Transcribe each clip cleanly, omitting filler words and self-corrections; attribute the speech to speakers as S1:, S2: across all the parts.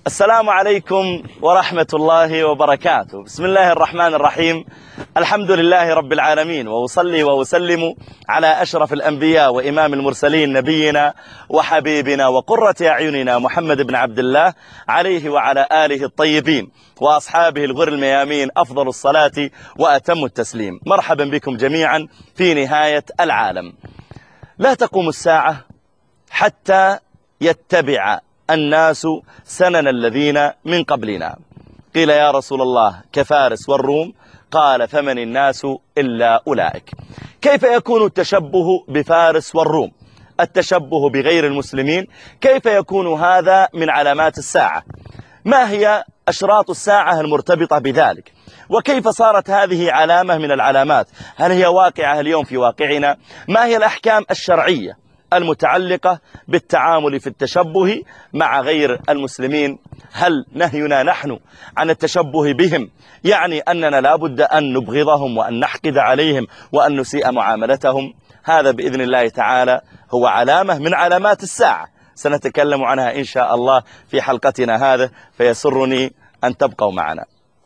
S1: السلام عليكم ورحمة الله وبركاته. بسم الله الرحمن الرحيم. الحمد لله رب العالمين، وأصلي وأسلم على أشرف الأنبياء وإمام المرسلين نبينا وحبيبنا وقرة أعيننا محمد بن عبد الله عليه وعلى آله الطيبين وأصحابه الغر الميامين أفضل الصلاة وأتم التسليم. مرحبا بكم جميعا في نهاية العالم. لا تقوم الساعة حتى يتبع الناس سنن الذين من قبلنا. قيل يا رسول الله كفارس والروم؟ قال فمن الناس إلا أولئك. كيف يكون التشبه بفارس والروم، التشبه بغير المسلمين؟ كيف يكون هذا من علامات الساعة؟ ما هي أشراط الساعة المرتبطة بذلك؟ وكيف صارت هذه علامة من العلامات؟ هل هي واقعة اليوم في واقعنا؟ ما هي الأحكام الشرعية المتعلقة بالتعامل في التشبه مع غير المسلمين؟ هل نهينا نحن عن التشبه بهم يعني أننا لا بد أن نبغضهم وأن نحقد عليهم وأن نسيء معاملتهم؟ هذا بإذن الله تعالى هو علامة من علامات الساعة، سنتكلم عنها إن شاء الله في حلقتنا هذا، فيسرني أن تبقوا معنا.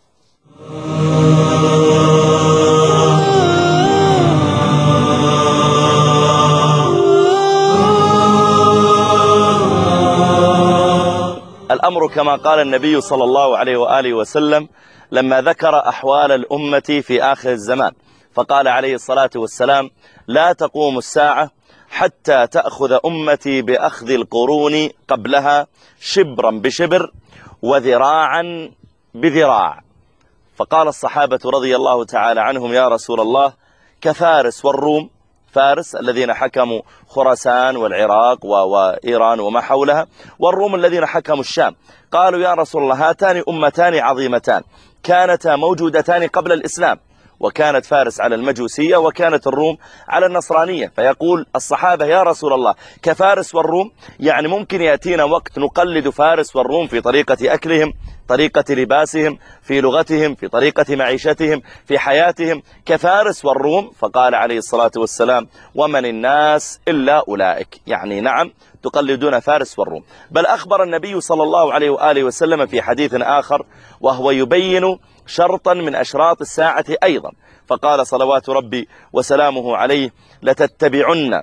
S1: الأمر كما قال النبي صلى الله عليه وآله وسلم لما ذكر أحوال الأمة في آخر الزمان، فقال عليه الصلاة والسلام: لا تقوم الساعة حتى تأخذ أمتي بأخذ القرون قبلها شبرا بشبر وذراعا بذراع. فقال الصحابة رضي الله تعالى عنهم: يا رسول الله كفارس والروم؟ فارس الذين حكموا خراسان والعراق وإيران وما حولها، والروم الذين حكموا الشام. قالوا: يا رسول الله هاتان أمتان عظيمتان كانتا موجودتان قبل الإسلام، وكانت فارس على المجوسية وكانت الروم على النصرانية. فيقول الصحابة: يا رسول الله كفارس والروم؟ يعني ممكن يأتينا وقت نقلد فارس والروم في طريقة أكلهم، طريقة لباسهم، في لغتهم، في طريقة معيشتهم، في حياتهم كفارس والروم؟ فقال عليه الصلاة والسلام: ومن الناس إلا أولئك. يعني نعم تقلدون فارس والروم. بل أخبر النبي صلى الله عليه وآله وسلم في حديث آخر وهو يبين شرطا من أشراط الساعة أيضا، فقال صلوات ربي وسلامه عليه: لتتبعن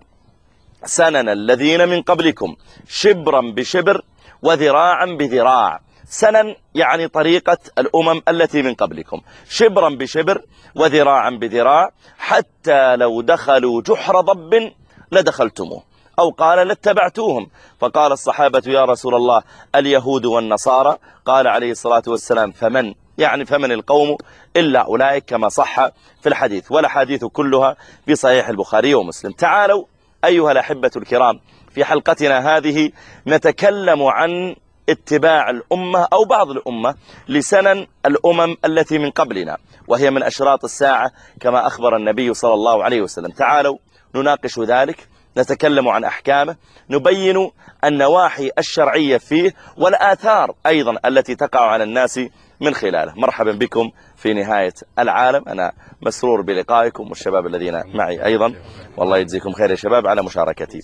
S1: سنن الذين من قبلكم شبرا بشبر وذراعا بذراع. سنن يعني طريقة الأمم التي من قبلكم، شبرا بشبر وذراعا بذراع، حتى لو دخلوا جحر ضب لدخلتموه، أو قال لاتبعتوهم. فقال الصحابة: يا رسول الله اليهود والنصارى؟ قال عليه الصلاة والسلام: فمن؟ يعني فمن القوم إلا أولئك، كما صح في الحديث، والحديث كلها في صحيح البخاري ومسلم. تعالوا أيها الأحبة الكرام، في حلقتنا هذه نتكلم عن اتباع الأمة أو بعض الأمة لسنن الأمم التي من قبلنا، وهي من أشراط الساعة كما أخبر النبي صلى الله عليه وسلم. تعالوا نناقش ذلك، نتكلم عن أحكامه، نبين النواحي الشرعية فيه والآثار أيضا التي تقع على الناس من خلاله. مرحبا بكم في نهاية العالم. أنا مسرور بلقائكم والشباب الذين معي أيضا، والله يجزيكم خير يا شباب على مشاركتي.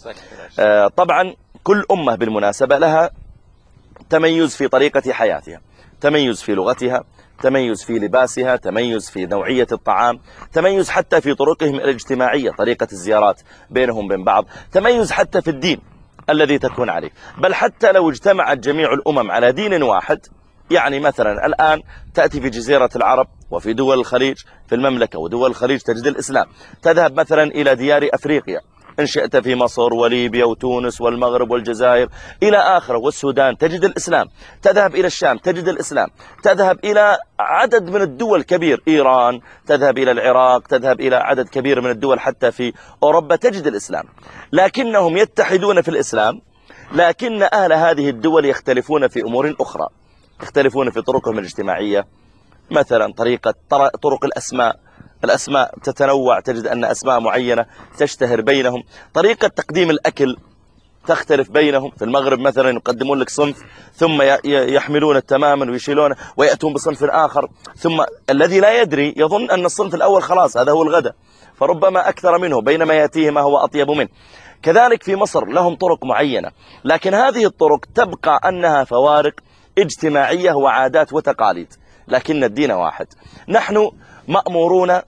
S1: طبعا كل أمة بالمناسبة لها تميز في طريقة حياتها، تميز في لغتها، تميز في لباسها، تميز في نوعية الطعام، تميز حتى في طرقهم الاجتماعية، طريقة الزيارات بينهم بين بعض، تميز حتى في الدين الذي تكون عليه. بل حتى لو اجتمعت جميع الأمم على دين واحد، يعني مثلا الآن تأتي في جزيرة العرب وفي دول الخليج، في المملكة ودول الخليج تجد الإسلام. تذهب مثلا إلى ديار أفريقيا إن شئت، في مصر وليبيا وتونس والمغرب والجزائر إلى آخره، والسودان تجد الإسلام. تذهب إلى الشام تجد الإسلام. تذهب إلى عدد من الدول كبير، إيران، تذهب إلى العراق، تذهب إلى عدد كبير من الدول حتى في أوروبا تجد الإسلام. لكنهم يتحدون في الإسلام، لكن أهل هذه الدول يختلفون في أمور أخرى، يختلفون في طرقهم الاجتماعية. مثلا طرق الأسماء تتنوع، تجد أن أسماء معينة تشتهر بينهم. طريقة تقديم الأكل تختلف بينهم. في المغرب مثلا يقدمون لك صنف ثم يحملون تماما ويشيلونه ويأتون بصنف آخر، ثم الذي لا يدري يظن أن الصنف الأول خلاص هذا هو الغداء، فربما أكثر منه بينما يأتيه ما هو أطيب منه. كذلك في مصر لهم طرق معينة، لكن هذه الطرق تبقى أنها فوارق اجتماعية وعادات وتقاليد، لكن الدين واحد. نحن مأمورون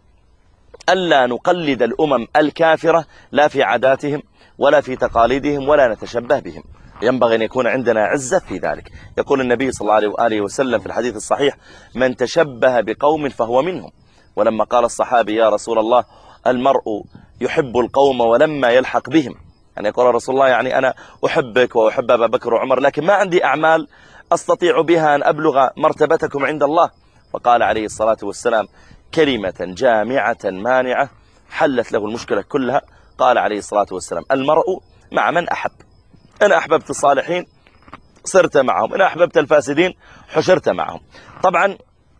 S1: ألا نقلد الأمم الكافرة لا في عاداتهم ولا في تقاليدهم ولا نتشبه بهم، ينبغي أن يكون عندنا عزة في ذلك. يقول النبي صلى الله عليه وآله وسلم في الحديث الصحيح: من تشبه بقوم فهو منهم. ولما قال الصحابي: يا رسول الله، المرء يحب القوم ولما يلحق بهم، يعني يقول رسول الله يعني أنا أحبك وأحب أبا بكر وعمر، لكن ما عندي أعمال أستطيع بها أن أبلغ مرتبتكم عند الله. فقال عليه الصلاة والسلام: كلمة جامعة مانعة حلت له المشكلة كلها. قال عليه الصلاة والسلام: المرء مع من أحب، إن أحببت الصالحين صرت معهم، إن أحببت الفاسدين حشرت معهم. طبعا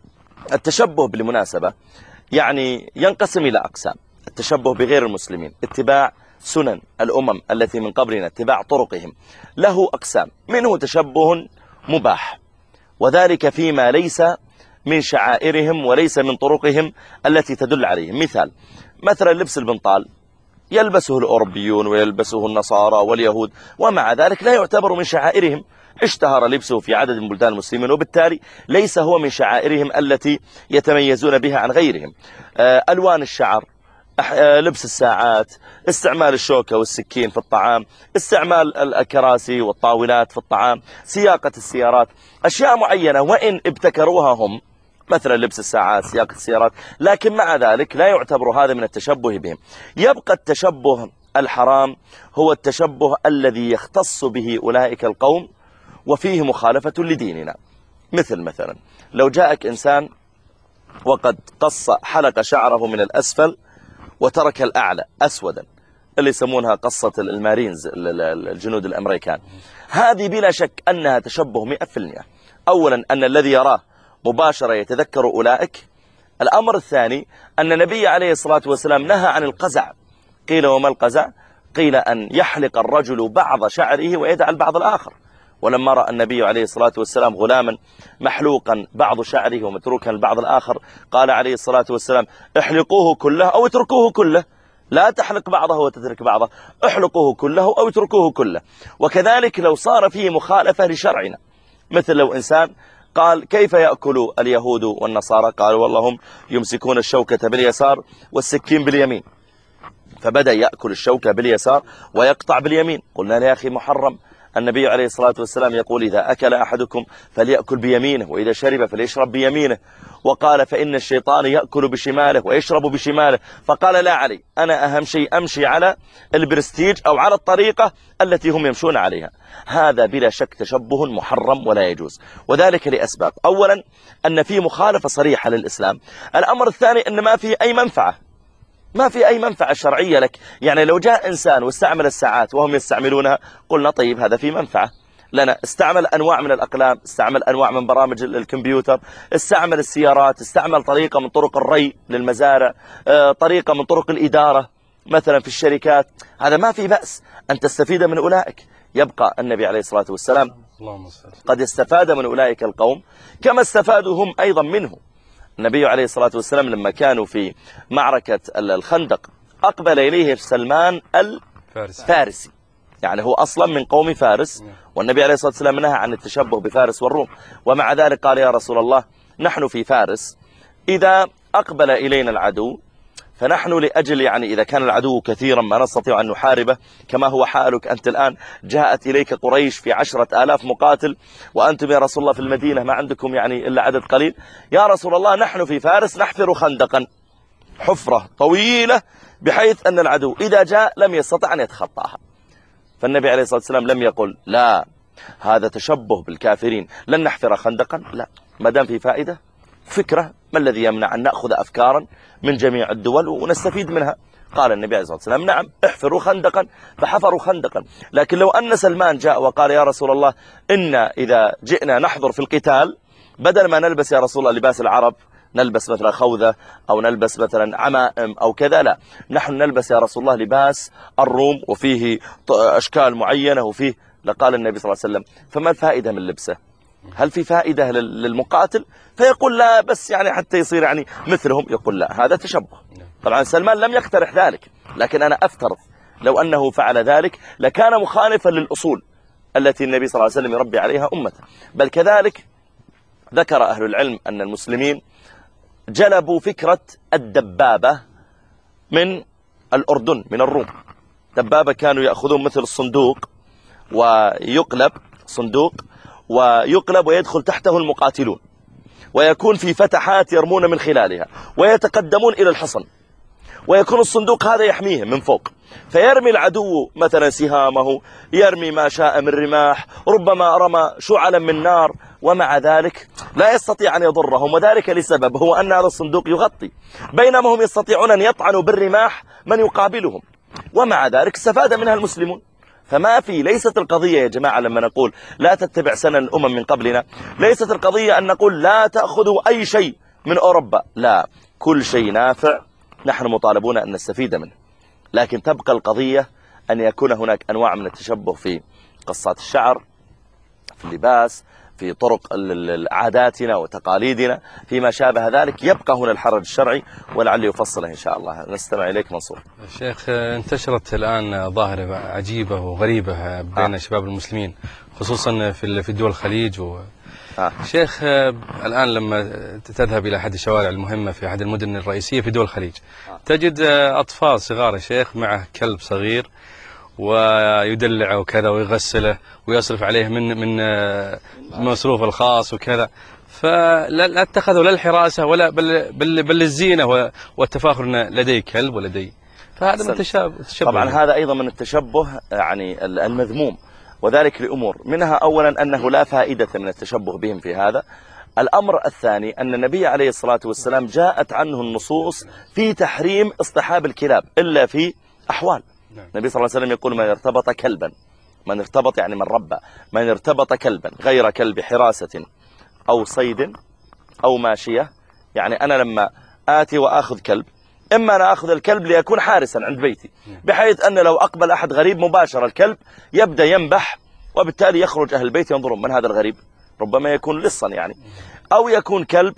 S1: التشبه بالمناسبة يعني ينقسم إلى أقسام. التشبه بغير المسلمين، اتباع سنن الأمم التي من قبلنا، اتباع طرقهم، له أقسام. منه تشبه مباح، وذلك فيما ليس من شعائرهم وليس من طرقهم التي تدل عليهم. مثلا لبس البنطال يلبسه الأوروبيون ويلبسه النصارى واليهود، ومع ذلك لا يعتبر من شعائرهم. اشتهر لبسه في عدد من بلدان المسلمين، وبالتالي ليس هو من شعائرهم التي يتميزون بها عن غيرهم. ألوان الشعر، لبس الساعات، استعمال الشوكة والسكين في الطعام، استعمال الكراسي والطاولات في الطعام، سياقة السيارات، أشياء معينة وإن ابتكروها هم، مثلا لبس الساعات، سياقة السيارات، لكن مع ذلك لا يعتبر هذا من التشبه بهم. يبقى التشبه الحرام هو التشبه الذي يختص به أولئك القوم وفيه مخالفة لديننا. مثلا لو جاءك إنسان وقد قص حلق شعره من الأسفل وترك الأعلى أسودا، اللي يسمونها قصة المارينز، الجنود الأمريكان، هذه بلا شك أنها تشبه 100%. أولا أن الذي يراه مباشرة يتذكر أولئك. الأمر الثاني أن النبي عليه الصلاة والسلام نهى عن القزع. قيل: وما القزع؟ قيل أن يحلق الرجل بعض شعره ويدع البعض الآخر. ولما رأى النبي عليه الصلاة والسلام غلاما محلوقا بعض شعره ومتروكا البعض الآخر، قال عليه الصلاة والسلام: احلقوه كله أو اتركوه كله، لا تحلق بعضه وتترك بعضه، احلقوه كله أو اتركوه كله. وكذلك لو صار فيه مخالفة لشرعنا، مثل لو إنسان قال: كيف يأكل اليهود والنصارى؟ قالوا: والله هم يمسكون الشوكة باليسار والسكين باليمين. فبدأ يأكل الشوكة باليسار ويقطع باليمين. قلنا له: يا أخي محرم. النبي عليه الصلاة والسلام يقول: إذا أكل أحدكم فليأكل بيمينه، وإذا شرب فليشرب بيمينه. وقال: فإن الشيطان يأكل بشماله ويشرب بشماله. فقال: لا علي، أنا أهم شيء أمشي على البرستيج أو على الطريقة التي هم يمشون عليها. هذا بلا شك تشبه محرم ولا يجوز، وذلك لأسباب. أولا أن فيه مخالفة صريحة للإسلام. الأمر الثاني أن ما فيه أي منفعة، ما في أي منفعة شرعية لك. يعني لو جاء إنسان واستعمل الساعات وهم يستعملونها، قلنا: طيب هذا في منفعة لنا. استعمل أنواع من الأقلام، استعمل أنواع من برامج الكمبيوتر، استعمل السيارات، استعمل طريقة من طرق الري للمزارع، طريقة من طرق الإدارة مثلا في الشركات، هذا ما في بأس أن تستفيد من أولئك. يبقى النبي عليه الصلاة والسلام قد استفاد من أولئك القوم كما استفادوا هم أيضا منه. النبي عليه الصلاة والسلام لما كانوا في معركة الخندق أقبل إليه سلمان الفارسي، يعني هو أصلا من قوم فارس، والنبي عليه الصلاة والسلام نهى عن التشبه بفارس والروم. ومع ذلك قال: يا رسول الله، نحن في فارس إذا أقبل إلينا العدو فنحن لأجل، يعني إذا كان العدو كثيرا ما نستطيع أن نحاربه كما هو حالك أنت الآن، جاءت إليك قريش في 10,000 مقاتل، وأنتم يا رسول الله في المدينة ما عندكم يعني إلا عدد قليل. يا رسول الله، نحن في فارس نحفر خندقا، حفرة طويلة بحيث أن العدو إذا جاء لم يستطع أن يتخطاها. فالنبي عليه الصلاة والسلام لم يقل: لا هذا تشبه بالكافرين، لن نحفر خندقا. لا، ما دام في فائدة فكرة، ما الذي يمنع أن نأخذ أفكارا من جميع الدول ونستفيد منها؟ قال النبي عليه الصلاة والسلام: نعم، احفروا خندقا. فحفروا خندقا. لكن لو أن سلمان جاء وقال: يا رسول الله، إن إذا جئنا نحضر في القتال بدل ما نلبس يا رسول الله لباس العرب، نلبس مثلا خوذة أو نلبس مثلا عمائم أو كذا، لا، نحن نلبس يا رسول الله لباس الروم وفيه أشكال معينة وفيه، لقال النبي صلى الله عليه وسلم: فما الفائدة من لبسه؟ هل في فائدة للمقاتل؟ فيقول: لا، بس يعني حتى يصير يعني مثلهم. يقول: لا، هذا تشبه. طبعا سلمان لم يقترح ذلك، لكن أنا أفترض لو أنه فعل ذلك لكان مخالفا للأصول التي النبي صلى الله عليه وسلم يربي عليها أمته. بل كذلك ذكر أهل العلم أن المسلمين جلبوا فكرة الدبابة من الأردن، من الروم. دبابة كانوا يأخذون مثل الصندوق ويقلب صندوق ويقلب ويدخل تحته المقاتلون، ويكون في فتحات يرمون من خلالها ويتقدمون إلى الحصن، ويكون الصندوق هذا يحميهم من فوق، فيرمي العدو مثلا سهامه، يرمي ما شاء من رماح، ربما رمى شعلا من نار، ومع ذلك لا يستطيع أن يضرهم، وذلك لسبب هو أن هذا الصندوق يغطي، بينما هم يستطيعون أن يطعنوا بالرماح من يقابلهم، ومع ذلك استفاد منها المسلمون. فما في، ليست القضية يا جماعة لما نقول لا تتبع سنن الأمم من قبلنا، ليست القضية أن نقول لا تأخذوا أي شيء من أوروبا، لا، كل شيء نافع نحن مطالبون أن نستفيد منه، لكن تبقى القضية أن يكون هناك أنواع من التشبه في قصات الشعر، في اللباس، في طرق عاداتنا وتقاليدنا، فيما شابه ذلك. يبقى هنا الحرج الشرعي ولعل يفصله إن شاء الله. نستمع إليك منصور.
S2: شيخ، انتشرت الآن ظاهرة عجيبة وغريبة بين شباب المسلمين، خصوصا في دول الخليج شيخ، الآن لما تذهب إلى أحد الشوارع المهمة في أحد المدن الرئيسية في دول الخليج تجد أطفال صغار يا شيخ معه كلب صغير ويدلعه وكذا ويغسله ويصرف عليه من مصروف الخاص وكذا، فلا اتخذوا لا الحراسة ولا بل الزينة والتفاخر لدي كلب ولدي، فهذا من التشبه.
S1: طبعا هذا أيضا من التشبه يعني المذموم، وذلك لأمور، منها أولا أنه لا فائدة من التشبه بهم في هذا. الأمر الثاني أن النبي عليه الصلاة والسلام جاءت عنه النصوص في تحريم اصطحاب الكلاب إلا في أحوال. النبي صلى الله عليه وسلم يقول: من ارتبط كلبا، من ارتبط يعني من ربى، من ارتبط كلبا غير كلب حراسة أو صيد أو ماشية، يعني أنا لما آتي وآخذ كلب، إما أنا أخذ الكلب ليكون حارسا عند بيتي، بحيث أن لو أقبل أحد غريب مباشرة الكلب يبدأ ينبح، وبالتالي يخرج أهل البيت ينظرون من هذا الغريب، ربما يكون لصا يعني، أو يكون كلب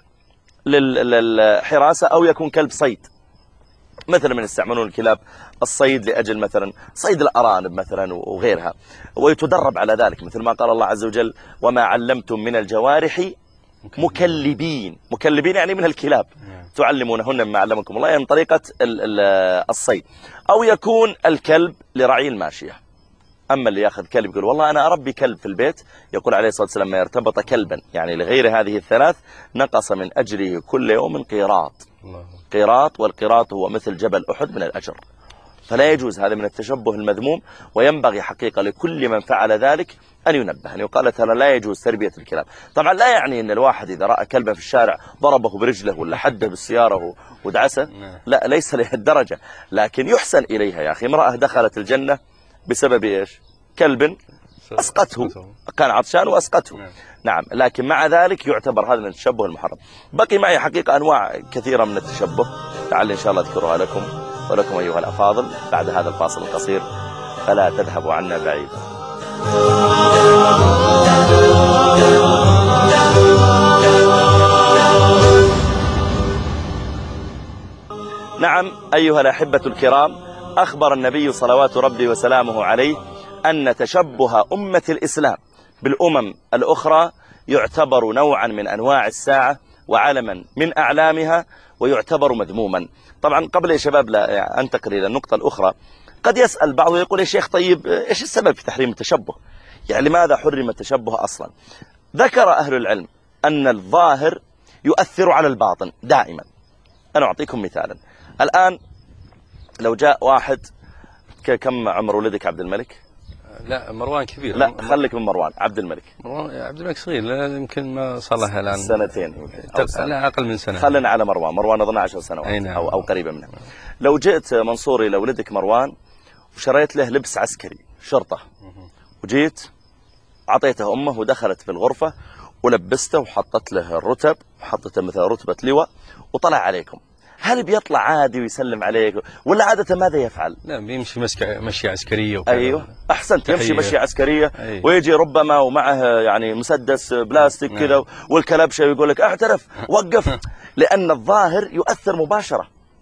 S1: للحراسة، أو يكون كلب صيد، مثلا من يستعملون الكلاب الصيد لأجل مثلا صيد الأرانب مثلا وغيرها، ويتدرب على ذلك، مثل ما قال الله عز وجل: وما علمتم من الجوارح مكلبين. مكلبين يعني من الكلاب، تعلمونهن مما علمكم الله، يعني طريقة الصيد. أو يكون الكلب لرعي الماشية. أما اللي يأخذ كلب يقول والله أنا أربي كلب في البيت، يقول عليه الصلاة والسلام: ما يرتبط كلبا يعني لغير هذه الثلاث نقص من أجره كل يوم قيراط. قيراط، والقيراط هو مثل جبل أحد من الأجر. فلا يجوز، هذا من التشبه المذموم، وينبغي حقيقة لكل من فعل ذلك أن ينبه، أن يقال ترى لا يجوز تربية الكلاب. طبعا لا يعني أن الواحد إذا رأى كلبا في الشارع ضربه برجله ولا حده بالسيارة ودعسه، لا، ليس لها الدرجة، لكن يحسن إليها. يا أخي، امرأة دخلت الجنة بسبب إيش؟ كلب أسقته، كان عطشان وأسقته. نعم، لكن مع ذلك يعتبر هذا من التشبه المحرم. بقي معي حقيقة أنواع كثيرة من التشبه، لعل إن شاء الله أذكرها لكم ولكم أيها الأفاضل بعد هذا الفاصل القصير، فلا تذهبوا عنا بعيدا. نعم أيها الأحبة الكرام، أخبر النبي صلوات ربي وسلامه عليه أن تشبه أمة الإسلام بالأمم الأخرى يعتبر نوعا من أنواع الساعة وعلما من أعلامها، ويعتبر مذموما. طبعا قبل يا شباب لا أنتقل إلى النقطة الأخرى، قد يسأل بعض ويقول: يا شيخ طيب إيش السبب في تحريم التشبه؟ يعني لماذا حرم التشبه أصلا؟ ذكر أهل العلم أن الظاهر يؤثر على الباطن دائما. أنا أعطيكم مثالا. الآن لو جاء واحد، كم عمر ولدك عبد الملك؟
S2: لا، مروان كبير.
S1: لا، خليك من مروان. عبد الملك.
S2: عبد الملك صغير، يمكن ما صار له الآن
S1: سنتين
S2: لا أقل من سنة.
S1: خلينا على مروان أظن 10 سنوات أو قريبا منها. لو جئت منصوري لولدك مروان وشريت له لبس عسكري شرطة، وجيت أعطيته أمه ودخلت في الغرفة ولبسته وحطت له الرتب وحطته مثل رتبة لواء وطلع عليكم، هل بيطلع عادي ويسلم عليك ولا عادة ماذا يفعل؟
S2: لا، بيمشي مشي عسكرية وكذا.
S1: أيوه أحسنت، يمشي مشي عسكرية. أيوه. ويجي ربما ومعه يعني مسدس بلاستيك كذا والكلبشة ويقول لك اعترف وقف، لأن الظاهر يؤثر مباشرة.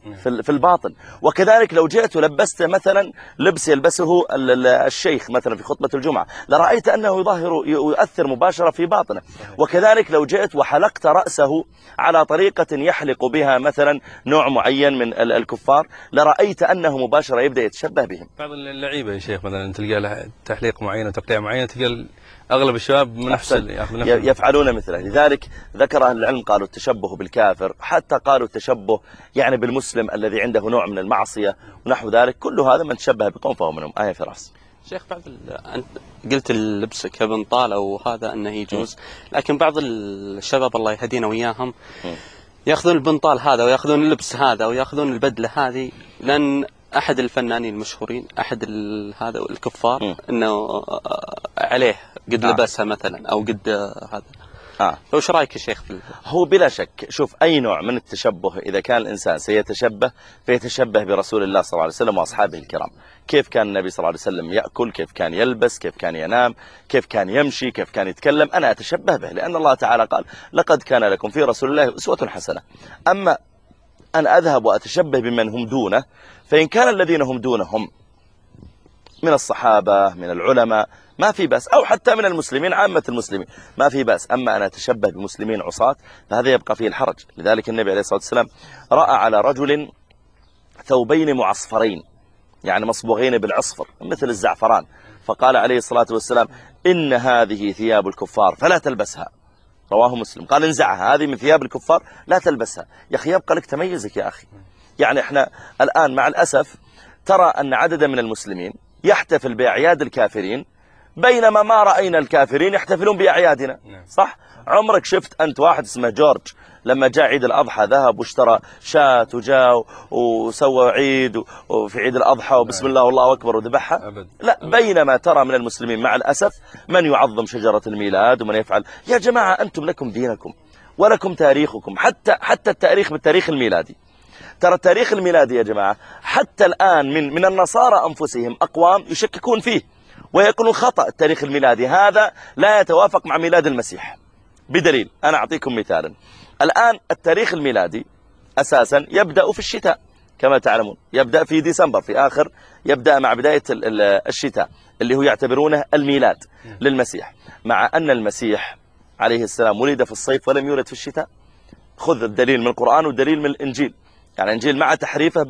S1: في الباطن. وكذلك لو جئت ولبست مثلا لبس يلبسه الشيخ مثلا في خطبة الجمعة لرأيت أنه يؤثر مباشرة في باطنه. وكذلك لو جئت وحلقت رأسه على طريقة يحلق بها مثلا نوع معين من الكفار لرأيت أنه مباشرة يبدأ يتشبه بهم.
S2: بعض اللعيبة يا شيخ مثلا تلقى له تحليق معين وتقطيع معين، تلقى أغلب الشباب من نفس
S1: يفعلون مثله. لذلك ذكر أهل العلم قالوا التشبه بالكافر، حتى قالوا التشبه يعني بالمسلم الذي عنده نوع من المعصية ونحو ذلك، كل هذا من تشبه بقوم فهو منهم. آية فراس.
S3: شيخ بعض أنت قلت اللبس كبنطال أو هذا أنه يجوز، لكن بعض الشباب الله يهدينا وياهم يأخذون البنطال هذا ويأخذون اللبس هذا ويأخذون البدلة هذه، لأن أحد الفنانين المشهورين أحد هذا الكفار أنه عليه قد لبسها مثلا أو قد هذا. فوش رأيك يا شيخ
S1: هو بلا شك، شوف أي نوع من التشبه إذا كان الإنسان سيتشبه فيتشبه برسول الله صلى الله عليه وسلم وأصحابه الكرام. كيف كان النبي صلى الله عليه وسلم يأكل، كيف كان يلبس، كيف كان ينام، كيف كان يمشي، كيف كان يتكلم، أنا أتشبه به، لأن الله تعالى قال لقد كان لكم في رسول الله أسوة حسنة. أما أن أذهب وأتشبه بمن هم دونه، فإن كان الذين هم دونهم من الصحابة من العلماء ما في بأس، أو حتى من المسلمين عامة المسلمين ما في بأس. أما أنا أتشبه بمسلمين عصاة فهذا يبقى فيه الحرج. لذلك النبي عليه الصلاة والسلام رأى على رجل ثوبين معصفرين، يعني مصبوغين بالعصفر مثل الزعفران، فقال عليه الصلاة والسلام إن هذه ثياب الكفار فلا تلبسها. رواه مسلم. قال انزعها، هذه من ثياب الكفار لا تلبسها. يا أخي يبقى لك تميزك يا أخي. يعني احنا الآن مع الأسف ترى أن عددا من المسلمين يحتفل بأعياد الكافرين بينما ما رأينا الكافرين يحتفلون بأعيادنا. صح؟ عمرك شفت أنت واحد اسمه جورج لما جاء عيد الأضحى ذهب واشترى شاة وجاء وسوى عيد وفي عيد الأضحى وبسم الله والله أكبر وذبحها؟ لا. بينما ترى من المسلمين مع الأسف من يعظم شجرة الميلاد ومن يفعل. يا جماعة أنتم لكم دينكم ولكم تاريخكم، حتى التاريخ بالتاريخ الميلادي. ترى التاريخ الميلادي يا جماعة حتى الآن من النصارى أنفسهم أقوام يشككون فيه ويقولون خطأ التاريخ الميلادي هذا لا يتوافق مع ميلاد المسيح. بدليل أنا أعطيكم مثالا. الآن التاريخ الميلادي أساسا يبدأ في الشتاء كما تعلمون، يبدأ في ديسمبر في آخر، يبدأ مع بداية الشتاء اللي هو يعتبرونه الميلاد للمسيح، مع أن المسيح عليه السلام ولد في الصيف ولم يولد في الشتاء. خذ الدليل من القرآن والدليل من الإنجيل. يعني الإنجيل مع تحريفه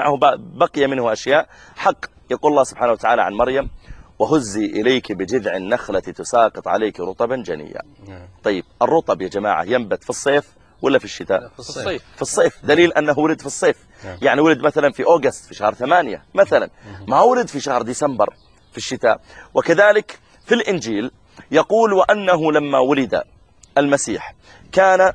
S1: بقي منه أشياء حق. يقول الله سبحانه وتعالى عن مريم وهزي إليك بجذع النخلة تساقط عليك رطبا جنيا. طيب الرطب يا جماعة ينبت في الصيف ولا في الشتاء؟
S3: في الصيف.
S1: في الصيف. دليل أنه ولد في الصيف. يعني ولد مثلا في أوغست في شهر 8 مثلا، ما ولد في شهر ديسمبر في الشتاء. وكذلك في الإنجيل يقول وأنه لما ولد المسيح كان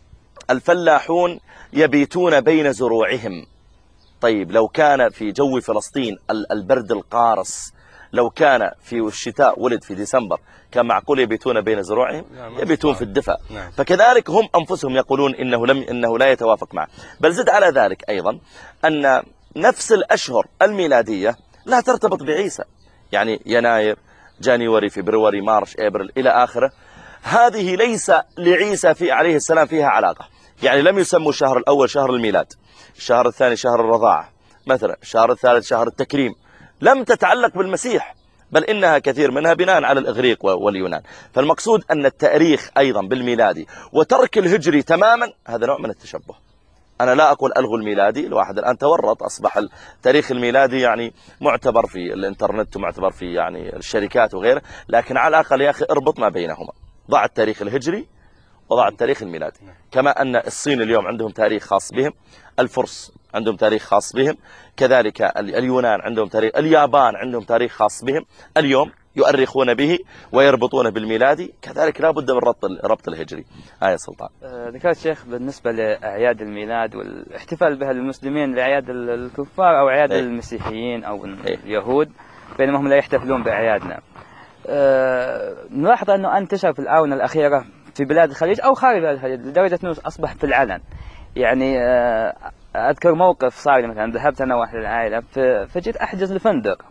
S1: الفلاحون يبيتون بين زروعهم. طيب لو كان في جو فلسطين البرد القارس، لو كان في الشتاء ولد في ديسمبر كان معقول يبيتون بين زروعهم؟ يبيتون في الدفا. فكذلك هم أنفسهم يقولون إنه لا يتوافق معه. بل زد على ذلك أيضا أن نفس الأشهر الميلادية لا ترتبط بعيسى، يعني يناير جانيوري فبراير مارش إبريل إلى آخره، هذه ليس لعيسى عليه السلام فيها علاقة. يعني لم يسموا الشهر الأول شهر الميلاد، الشهر الثاني شهر الرضاعة مثلا، الشهر الثالث شهر التكريم، لم تتعلق بالمسيح، بل إنها كثير منها بناء على الإغريق واليونان. فالمقصود أن التاريخ أيضا بالميلادي وترك الهجري تماما هذا نوع من التشبه. أنا لا أقول ألغوا الميلادي، الواحد الآن تورط، أصبح التاريخ الميلادي يعني معتبر في الإنترنت ومعتبر في يعني الشركات وغيره، لكن على الأقل يا أخي اربط ما بينهما، ضع التاريخ الهجري وضع التاريخ الميلادي. كما أن الصين اليوم عندهم تاريخ خاص بهم، الفرس عندهم تاريخ خاص بهم، كذلك اليونان عندهم تاريخ، اليابان عندهم تاريخ خاص بهم اليوم يؤرخون به ويربطونه بالميلادي، كذلك لا بد من ربط الهجري. آية سلطان.
S4: ذكرت شيخ بالنسبة لأعياد الميلاد والاحتفال بها للمسلمين لأعياد الكفار أو أعياد المسيحيين أو اليهود، بينما هم لا يحتفلون بأعيادنا. نلاحظ أنه انتشر في الآونة الأخيرة في بلاد الخليج أو خارج بلاد الخليج لدرجة أنه أصبح في العلن. يعني أذكر موقف صار لي مثلا، ذهبت أنا واحد العائلة فجيت أحجز الفندق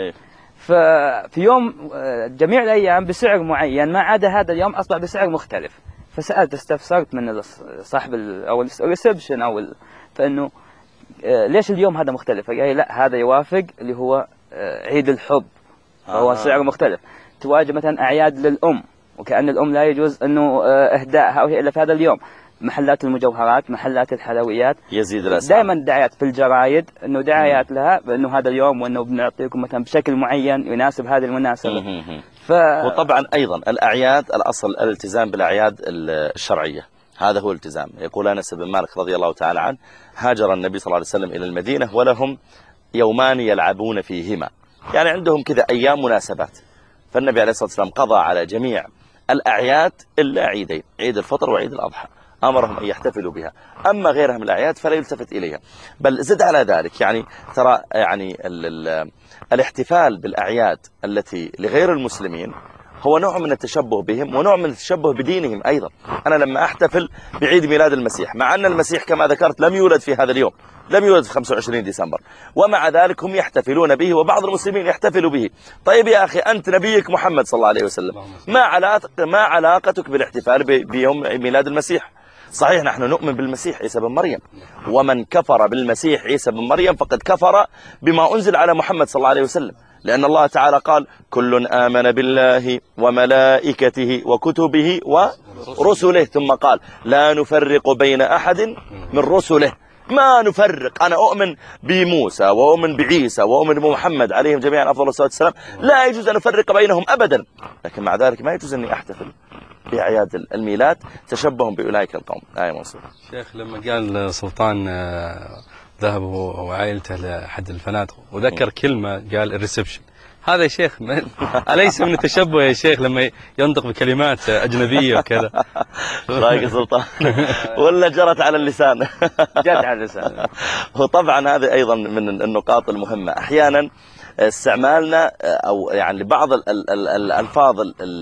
S4: ففي يوم جميع الأيام بسعر معين، ما عدا هذا اليوم أصبح بسعر مختلف. فسألت استفسرت من صاحب أو الريسبشن فإنه ليش اليوم هذا مختلف؟ يعني لا هذا يوافق اللي هو عيد الحب، فهو سعر مختلف. تواجه مثلا أعياد للأم، وكأن الأم لا يجوز أنه إهدائها إلا في هذا اليوم. محلات المجوهرات، محلات الحلويات،
S1: يزيد الأسعار.
S4: دائما دعايات في الجرايد، أنه دعايات لها بأنه هذا اليوم، وأنه بنعطيكم مثلا بشكل معين يناسب هذه المناسبة.
S1: وطبعا أيضا الأعياد، الأصل الالتزام بالأعياد الشرعية، هذا هو الالتزام. يقول أنس بن مالك رضي الله تعالى عنه: هاجر النبي صلى الله عليه وسلم إلى المدينة ولهم يومان يلعبون فيهما، يعني عندهم كذا أيام مناسبات. فالنبي عليه الصلاة والسلام قضى على جميع الأعياد إلا عيدين، عيد الفطر وعيد الأضحى، أمرهم أن يحتفلوا بها. أما غيرها من الأعياد فلا يلتفت إليها. بل زد على ذلك، يعني ترى يعني الاحتفال بالأعياد التي لغير المسلمين هو نوع من التشبه بهم ونوع من التشبه بدينهم أيضا. أنا لما أحتفل بعيد ميلاد المسيح، مع أن المسيح كما ذكرت لم يولد في هذا اليوم، لم يولد في 25 ديسمبر، ومع ذلك هم يحتفلون به وبعض المسلمين يحتفلوا به. طيب يا أخي، أنت نبيك محمد صلى الله عليه وسلم، ما علاقتك بالاحتفال بيوم ميلاد المسيح؟ صحيح نحن نؤمن بالمسيح عيسى بن مريم، ومن كفر بالمسيح عيسى بن مريم فقد كفر بما أنزل على محمد صلى الله عليه وسلم، لأن الله تعالى قال: كل آمن بالله وملائكته وكتبه ورسله، ثم قال: لا نفرق بين أحد من رسله. ما نفرق، أنا أؤمن بموسى وأؤمن بعيسى وأؤمن بمحمد عليهم جميعا أفضل الصلاة والسلام، لا يجوز أن نفرق بينهم أبدا. لكن مع ذلك ما يجوز أني أحتفل بأعياد الميلاد تشبههم بأولئك القوم. آية منصور. شيخ،
S2: لما قال سلطان ذهب وعائلته لأحد الفنادق وذكر كلمة، قال الريسبشن، هذا يا شيخ أليس من التشبه يا شيخ لما ينطق بكلمات أجنبية وكذا؟
S1: رايك سلطان ولا جرت على اللسان؟
S4: جرت على اللسان.
S1: وطبعا هذه أيضا من النقاط المهمة. أحيانا استعمالنا أو يعني لبعض الألفاظ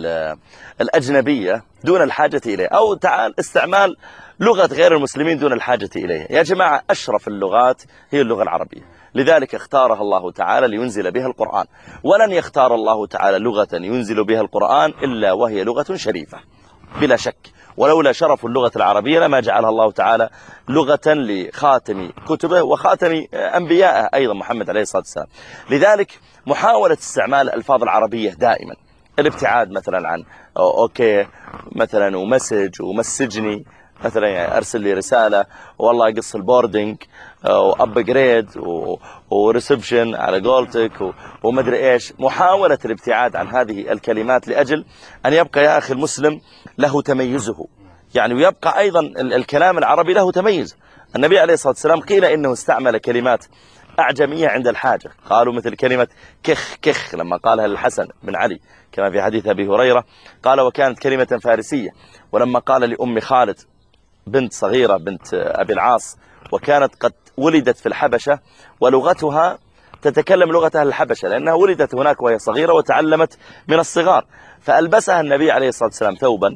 S1: الأجنبية دون الحاجة إليه، أو استعمال لغة غير المسلمين دون الحاجة إليها. يا جماعة، أشرف اللغات هي اللغة العربية، لذلك اختارها الله تعالى لينزل بها القرآن، ولن يختار الله تعالى لغة ينزل بها القرآن إلا وهي لغة شريفة بلا شك. ولولا شرف اللغة العربية لما جعلها الله تعالى لغة لخاتم كتبه وخاتم أنبيائه أيضا محمد عليه الصلاة والسلام. لذلك محاولة استعمال الألفاظ العربية دائما، الابتعاد مثلا عن أوكي مثلا ومسج ومسجني مثلا، يعني أرسل لي رسالة والله يقص البوردنج وأبجريد وريسبشن على قولتك ومدري إيش. محاولة الابتعاد عن هذه الكلمات لأجل أن يبقى يا أخي المسلم له تميزه، يعني ويبقى أيضا الكلام العربي له تميز. النبي عليه الصلاة والسلام قيل إنه استعمل كلمات أعجمية عند الحاجة، قالوا مثل كلمة كخ لما قالها للحسن بن علي كما في حديث أبي هريرة، قال وكانت كلمة فارسية. ولما قال لأم خالد بنت صغيرة بنت أبي العاص، وكانت قد ولدت في الحبشة ولغتها تتكلم لغة أهل الحبشة لأنها ولدت هناك وهي صغيرة وتعلمت من الصغار، فألبسها النبي عليه الصلاة والسلام ثوبا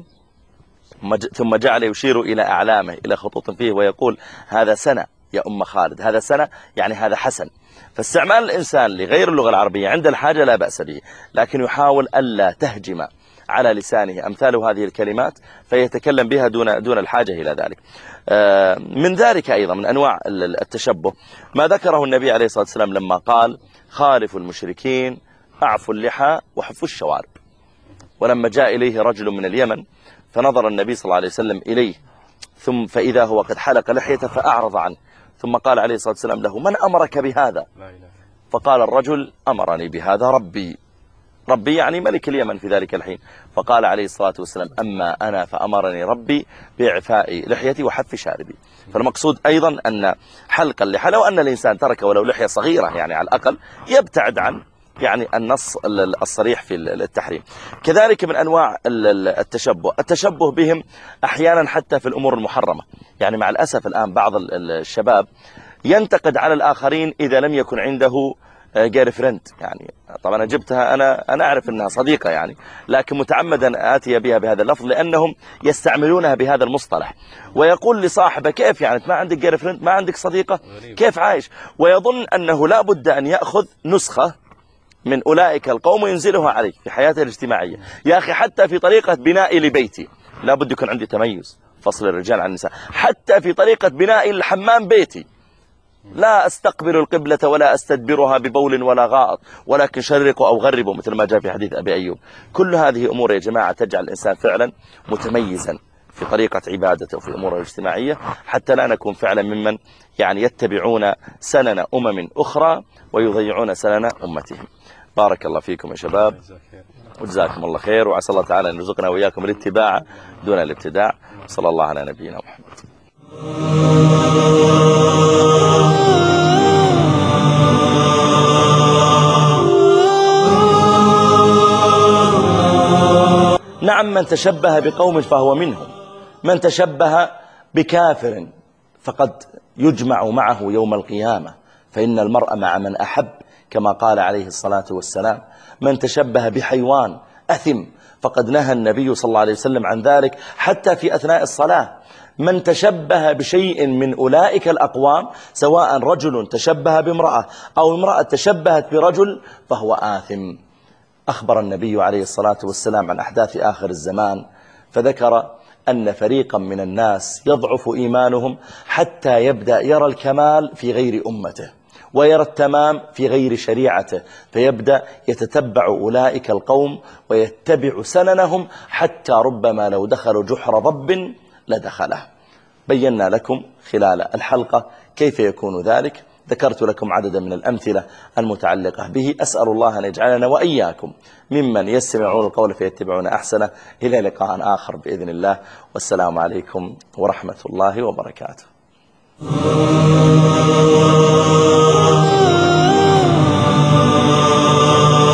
S1: ثم جعل يشير إلى أعلامه إلى خطوط فيه ويقول: هذا سنة يا أم خالد، هذا سنة يعني هذا حسن. فاستعمال الإنسان لغير اللغة العربية عند الحاجة لا بأس به، لكن يحاول ألا تهجم على لسانه أمثال هذه الكلمات فيتكلم بها دون الحاجة إلى ذلك. من ذلك أيضا من أنواع التشبه ما ذكره النبي عليه الصلاة والسلام لما قال: خالفوا المشركين، أعفوا اللحى وحفوا الشوارب. ولما جاء إليه رجل من اليمن فنظر النبي صلى الله عليه وسلم إليه ثم فإذا هو قد حلق لحيته فأعرض عنه، ثم قال عليه الصلاة والسلام له: من أمرك بهذا؟ فقال الرجل: أمرني بهذا ربي يعني ملك اليمن في ذلك الحين. فقال عليه الصلاة والسلام: أما أنا فأمرني ربي بإعفاء لحيتي وحف شاربي. فالمقصود أيضا أن حلق اللحى لو أن الإنسان ترك ولو لحية صغيرة يعني على الأقل يبتعد عن يعني النص الصريح في التحريم. كذلك من أنواع التشبه بهم أحيانا حتى في الأمور المحرمة. يعني مع الأسف الآن بعض الشباب ينتقد على الآخرين إذا لم يكن عنده جير فريند، يعني طبعا أنا جبتها أنا أعرف أنها صديقة يعني، لكن متعمدا آتي بها بهذا اللفظ لأنهم يستعملونها بهذا المصطلح. ويقول لصاحبه: كيف يعني ما عندك جير فريند، ما عندك صديقة، كيف عايش؟ ويظن أنه لا بد أن يأخذ نسخة من أولئك القوم وينزلها عليه في حياته الاجتماعية. يا أخي حتى في طريقة بنائي لبيتي لا بد يكون عندي تميز، فصل الرجال عن النساء. حتى في طريقة بنائي لحمام بيتي لا أستقبل القبلة ولا أستدبرها ببول ولا غائط، ولكن شرقوا أو غربوا مثل ما جاء في حديث أبي أيوب. كل هذه أمور يا جماعة تجعل الإنسان فعلا متميزا في طريقة عبادته وفي أموره الاجتماعية، حتى لا نكون فعلا ممن يعني يتبعون سنن أمم أخرى ويضيعون سنن أمتهم. بارك الله فيكم يا شباب وجزاكم الله خير، وعسى الله تعالى أن يرزقنا وإياكم الاتباع دون الابتداع. صلى الله على نبينا محمد. نعم، من تشبه بقوم فهو منهم، من تشبه بكافر فقد يجمع معه يوم القيامة، فإن المرء مع من أحب كما قال عليه الصلاة والسلام. من تشبه بحيوان أثم، فقد نهى النبي صلى الله عليه وسلم عن ذلك حتى في أثناء الصلاة. من تشبه بشيء من أولئك الأقوام، سواء رجل تشبه بامرأة أو امرأة تشبهت برجل، فهو آثم. أخبر النبي عليه الصلاة والسلام عن أحداث آخر الزمان، فذكر أن فريقا من الناس يضعف إيمانهم حتى يبدأ يرى الكمال في غير أمته ويرى التمام في غير شريعته، فيبدأ يتتبع أولئك القوم ويتبع سننهم، حتى ربما لو دخلوا جحر ضب لدخله. بينا لكم خلال الحلقة كيف يكون ذلك، ذكرت لكم عددا من الأمثلة المتعلقة به. أسأل الله أن يجعلنا وإياكم ممن يستمعون القول فيتبعون أحسنه. إلى لقاء آخر بإذن الله، والسلام عليكم ورحمة الله وبركاته.